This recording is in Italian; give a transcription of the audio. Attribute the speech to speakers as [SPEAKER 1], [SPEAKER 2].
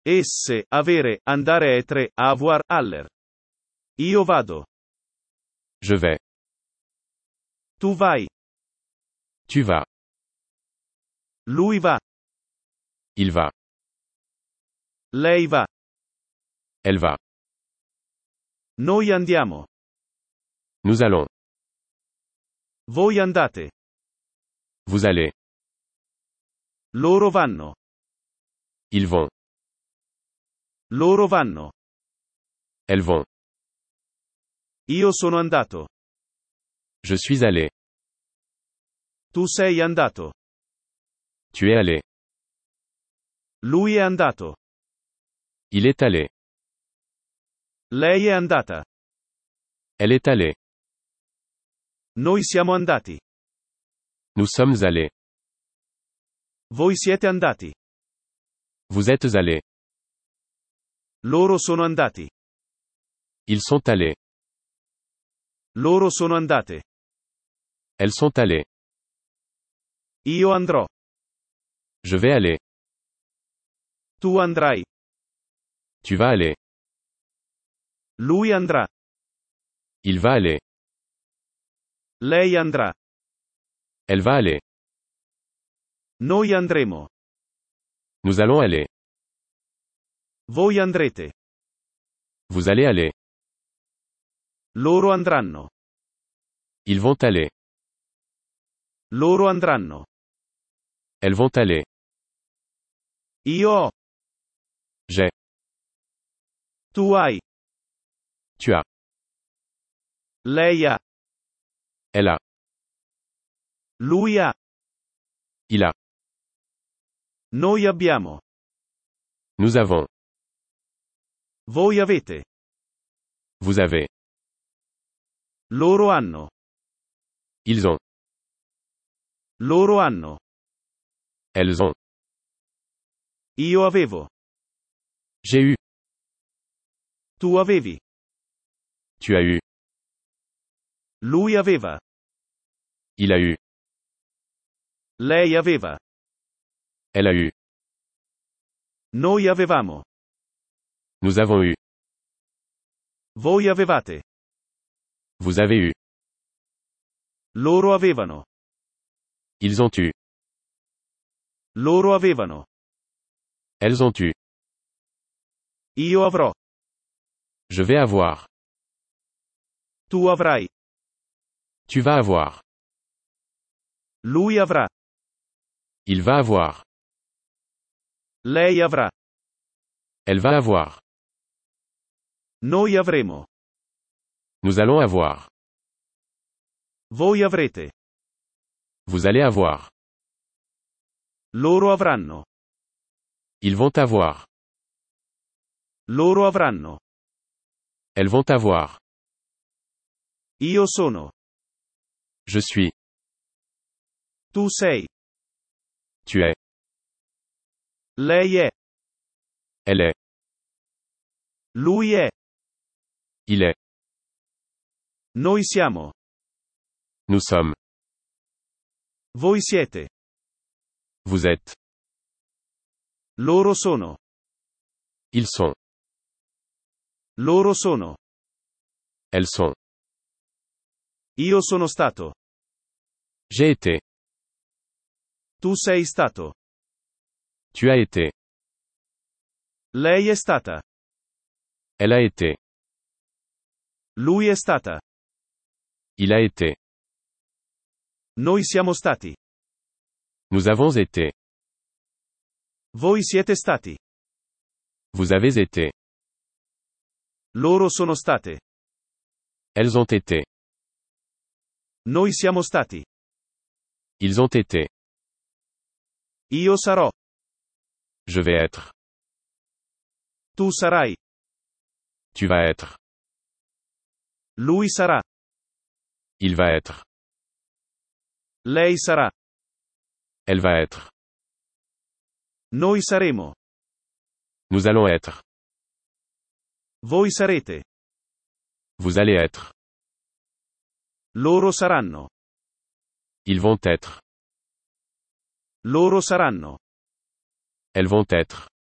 [SPEAKER 1] Esse, avere, andare etre, avoir, aller. Io vado.
[SPEAKER 2] Je vais.
[SPEAKER 1] Tu vai.
[SPEAKER 2] Tu vas.
[SPEAKER 1] Lui va.
[SPEAKER 2] Il va.
[SPEAKER 1] Lei va.
[SPEAKER 2] Elle va.
[SPEAKER 1] Noi andiamo.
[SPEAKER 2] Nous allons.
[SPEAKER 1] Voi andate.
[SPEAKER 2] Vous allez.
[SPEAKER 1] Loro vanno.
[SPEAKER 2] Ils vont.
[SPEAKER 1] Loro vanno.
[SPEAKER 2] Elles vont.
[SPEAKER 1] Io sono andato.
[SPEAKER 2] Je suis allé.
[SPEAKER 1] Tu sei andato.
[SPEAKER 2] Tu es allé.
[SPEAKER 1] Lui è andato.
[SPEAKER 2] Il est allé.
[SPEAKER 1] Lei è andata.
[SPEAKER 2] Elle est allée.
[SPEAKER 1] Noi siamo andati.
[SPEAKER 2] Nous sommes allés.
[SPEAKER 1] Voi siete andati.
[SPEAKER 2] Vous êtes allés.
[SPEAKER 1] Loro sono andati.
[SPEAKER 2] Ils sont allés.
[SPEAKER 1] Loro sono andate.
[SPEAKER 2] Elles sont allées.
[SPEAKER 1] Io andrò.
[SPEAKER 2] Je vais aller.
[SPEAKER 1] Tu andrai.
[SPEAKER 2] Tu vas aller.
[SPEAKER 1] Lui andrà.
[SPEAKER 2] Il va aller.
[SPEAKER 1] Lei andrà.
[SPEAKER 2] Elle va aller.
[SPEAKER 1] Noi andremo.
[SPEAKER 2] Nous allons aller.
[SPEAKER 1] Voi andrete.
[SPEAKER 2] Vous allez aller.
[SPEAKER 1] Loro andranno.
[SPEAKER 2] Ils vont aller.
[SPEAKER 1] Loro andranno.
[SPEAKER 2] Elles vont aller.
[SPEAKER 1] Io ho.
[SPEAKER 2] J'ai.
[SPEAKER 1] Tu hai.
[SPEAKER 2] Tu as.
[SPEAKER 1] Lei ha.
[SPEAKER 2] Elle a.
[SPEAKER 1] Lui ha.
[SPEAKER 2] Il a.
[SPEAKER 1] Noi abbiamo.
[SPEAKER 2] Nous avons.
[SPEAKER 1] Voi avete.
[SPEAKER 2] Vous avez.
[SPEAKER 1] Loro hanno.
[SPEAKER 2] Ils ont.
[SPEAKER 1] Loro hanno.
[SPEAKER 2] Elles ont.
[SPEAKER 1] Io avevo.
[SPEAKER 2] J'ai eu.
[SPEAKER 1] Tu avevi.
[SPEAKER 2] Tu as eu.
[SPEAKER 1] Lui aveva.
[SPEAKER 2] Il a eu.
[SPEAKER 1] Lei aveva.
[SPEAKER 2] Elle a eu.
[SPEAKER 1] Noi avevamo.
[SPEAKER 2] Nous avons eu.
[SPEAKER 1] Voi avevate.
[SPEAKER 2] Vous avez eu.
[SPEAKER 1] Loro avevano.
[SPEAKER 2] Ils ont eu.
[SPEAKER 1] Loro avevano.
[SPEAKER 2] Elles ont eu.
[SPEAKER 1] Io avrò.
[SPEAKER 2] Je vais avoir.
[SPEAKER 1] Tu avrai.
[SPEAKER 2] Tu vas avoir.
[SPEAKER 1] Lui avrà.
[SPEAKER 2] Il va avoir.
[SPEAKER 1] Lei avrà.
[SPEAKER 2] Elle va avoir.
[SPEAKER 1] Noi avremo.
[SPEAKER 2] Nous allons avoir.
[SPEAKER 1] Voi avrete.
[SPEAKER 2] Vous allez avoir.
[SPEAKER 1] Loro avranno.
[SPEAKER 2] Ils vont avoir.
[SPEAKER 1] Loro avranno.
[SPEAKER 2] Elles vont avoir.
[SPEAKER 1] Io sono.
[SPEAKER 2] Je suis.
[SPEAKER 1] Tu sei.
[SPEAKER 2] Tu es.
[SPEAKER 1] Lei è.
[SPEAKER 2] Elle est.
[SPEAKER 1] Lui è.
[SPEAKER 2] Il est.
[SPEAKER 1] Noi siamo.
[SPEAKER 2] Nous sommes.
[SPEAKER 1] Voi siete.
[SPEAKER 2] Vous êtes.
[SPEAKER 1] Loro sono.
[SPEAKER 2] Ils sont.
[SPEAKER 1] Loro sono.
[SPEAKER 2] Elles sont.
[SPEAKER 1] Io sono stato.
[SPEAKER 2] J'ai été.
[SPEAKER 1] Tu sei stato.
[SPEAKER 2] Tu as été.
[SPEAKER 1] Lei è stata.
[SPEAKER 2] Elle a été.
[SPEAKER 1] Lui è stata.
[SPEAKER 2] Il a été.
[SPEAKER 1] Noi siamo stati.
[SPEAKER 2] Nous avons été.
[SPEAKER 1] Voi siete stati.
[SPEAKER 2] Vous avez été.
[SPEAKER 1] Loro sono state.
[SPEAKER 2] Elles ont été.
[SPEAKER 1] Noi siamo stati.
[SPEAKER 2] Ils ont été.
[SPEAKER 1] Io sarò.
[SPEAKER 2] Je vais être.
[SPEAKER 1] Tu sarai.
[SPEAKER 2] Tu vas être.
[SPEAKER 1] Lui sarà.
[SPEAKER 2] Il va être.
[SPEAKER 1] Lei sarà.
[SPEAKER 2] Elle va être.
[SPEAKER 1] Noi saremo.
[SPEAKER 2] Nous allons être.
[SPEAKER 1] Voi sarete.
[SPEAKER 2] Vous allez être.
[SPEAKER 1] Loro saranno.
[SPEAKER 2] Ils vont être.
[SPEAKER 1] Loro saranno.
[SPEAKER 2] Elles vont être.